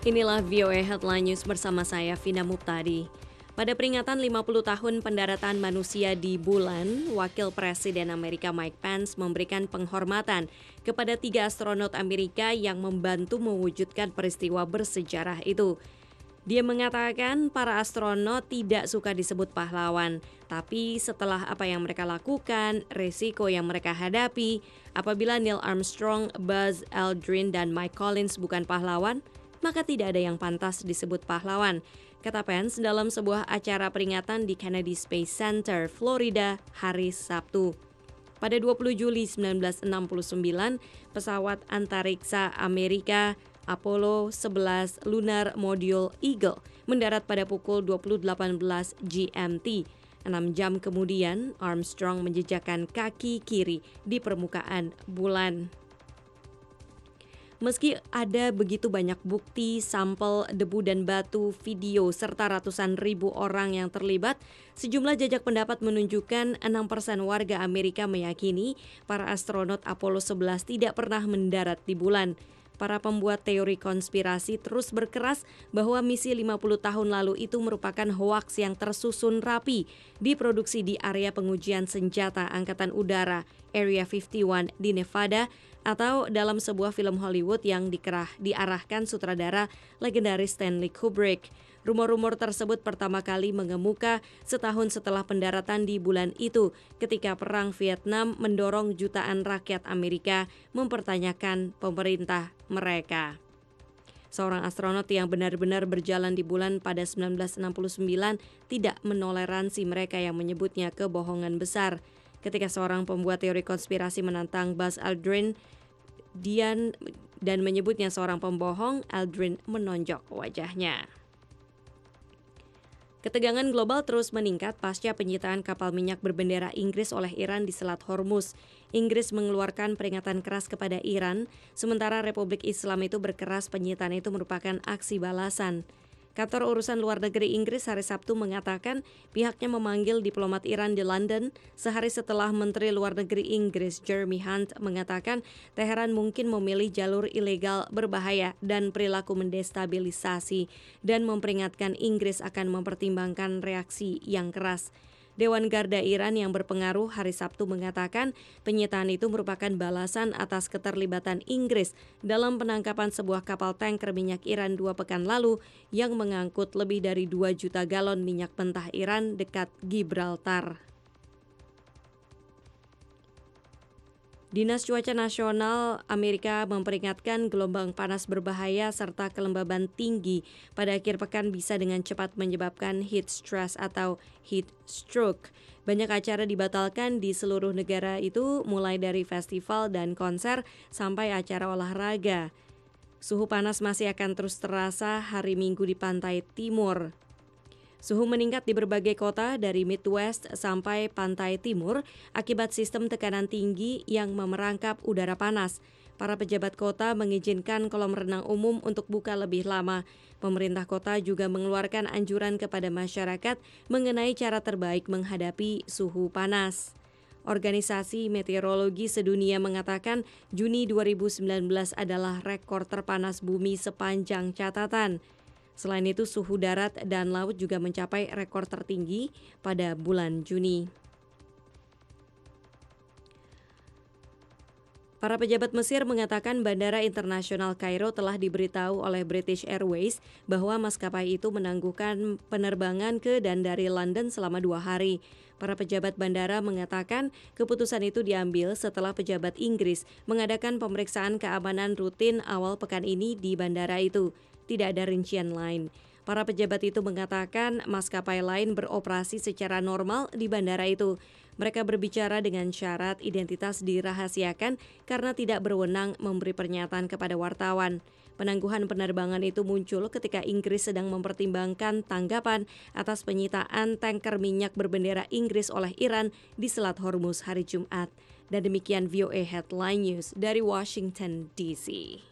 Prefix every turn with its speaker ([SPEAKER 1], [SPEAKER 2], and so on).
[SPEAKER 1] Inilah VOA Headline News bersama saya, Vina Muptadi. Pada peringatan 50 tahun pendaratan manusia di bulan, Wakil Presiden Amerika Mike Pence memberikan penghormatan kepada 3 astronot Amerika yang membantu mewujudkan peristiwa bersejarah itu. Dia mengatakan para astronot tidak suka disebut pahlawan, tapi setelah apa yang mereka lakukan, risiko yang mereka hadapi, apabila Neil Armstrong, Buzz Aldrin, dan Mike Collins bukan pahlawan, maka tidak ada yang pantas disebut pahlawan, kata Pence dalam sebuah acara peringatan di Kennedy Space Center, Florida, hari Sabtu. Pada 20 Juli 1969, pesawat antariksa Amerika Apollo 11 Lunar Module Eagle mendarat pada pukul 20.18 GMT. 6 jam kemudian, Armstrong menjejakkan kaki kiri di permukaan bulan. Meski ada begitu banyak bukti, sampel, debu dan batu, video, serta ratusan ribu orang yang terlibat, sejumlah jajak pendapat menunjukkan 6% warga Amerika meyakini para astronot Apollo 11 tidak pernah mendarat di bulan. Para pembuat teori konspirasi terus berkeras bahwa misi 50 tahun lalu itu merupakan hoaks yang tersusun rapi, diproduksi di area pengujian senjata Angkatan Udara Area 51 di Nevada, atau dalam sebuah film Hollywood yang diarahkan sutradara legendaris Stanley Kubrick. Rumor-rumor tersebut pertama kali mengemuka setahun setelah pendaratan di bulan itu, ketika Perang Vietnam mendorong jutaan rakyat Amerika mempertanyakan pemerintah mereka. Seorang astronot yang benar-benar berjalan di bulan pada 1969 tidak menoleransi mereka yang menyebutnya kebohongan besar. Ketika seorang pembuat teori konspirasi menantang Buzz Aldrin dan menyebutnya seorang pembohong, Aldrin menonjok wajahnya. Ketegangan global terus meningkat pasca penyitaan kapal minyak berbendera Inggris oleh Iran di Selat Hormuz. Inggris mengeluarkan peringatan keras kepada Iran, sementara Republik Islam itu berkeras penyitaan itu merupakan aksi balasan. Kantor Urusan Luar Negeri Inggris hari Sabtu mengatakan pihaknya memanggil diplomat Iran di London sehari setelah Menteri Luar Negeri Inggris Jeremy Hunt mengatakan Teheran mungkin memilih jalur ilegal berbahaya dan perilaku mendestabilisasi, dan memperingatkan Inggris akan mempertimbangkan reaksi yang keras. Dewan Garda Iran yang berpengaruh hari Sabtu mengatakan penyitaan itu merupakan balasan atas keterlibatan Inggris dalam penangkapan sebuah kapal tanker minyak Iran 2 pekan lalu yang mengangkut lebih dari 2 juta galon minyak mentah Iran dekat Gibraltar. Dinas Cuaca Nasional Amerika memperingatkan gelombang panas berbahaya serta kelembaban tinggi pada akhir pekan bisa dengan cepat menyebabkan heat stress atau heat stroke. Banyak acara dibatalkan di seluruh negara itu, mulai dari festival dan konser sampai acara olahraga. Suhu panas masih akan terus terasa hari Minggu di pantai timur. Suhu meningkat di berbagai kota dari Midwest sampai pantai timur akibat sistem tekanan tinggi yang memerangkap udara panas. Para pejabat kota mengizinkan kolam renang umum untuk buka lebih lama. Pemerintah kota juga mengeluarkan anjuran kepada masyarakat mengenai cara terbaik menghadapi suhu panas. Organisasi Meteorologi Sedunia mengatakan Juni 2019 adalah rekor terpanas bumi sepanjang catatan. Selain itu, suhu darat dan laut juga mencapai rekor tertinggi pada bulan Juni. Para pejabat Mesir mengatakan Bandara Internasional Kairo telah diberitahu oleh British Airways bahwa maskapai itu menangguhkan penerbangan ke dan dari London selama 2 hari. Para pejabat bandara mengatakan keputusan itu diambil setelah pejabat Inggris mengadakan pemeriksaan keamanan rutin awal pekan ini di bandara itu. Tidak ada rincian lain. Para pejabat itu mengatakan maskapai lain beroperasi secara normal di bandara itu. Mereka berbicara dengan syarat identitas dirahasiakan karena tidak berwenang memberi pernyataan kepada wartawan. Penangguhan penerbangan itu muncul ketika Inggris sedang mempertimbangkan tanggapan atas penyitaan tanker minyak berbendera Inggris oleh Iran di Selat Hormuz hari Jumat. Dan demikian VOA Headline News dari Washington DC.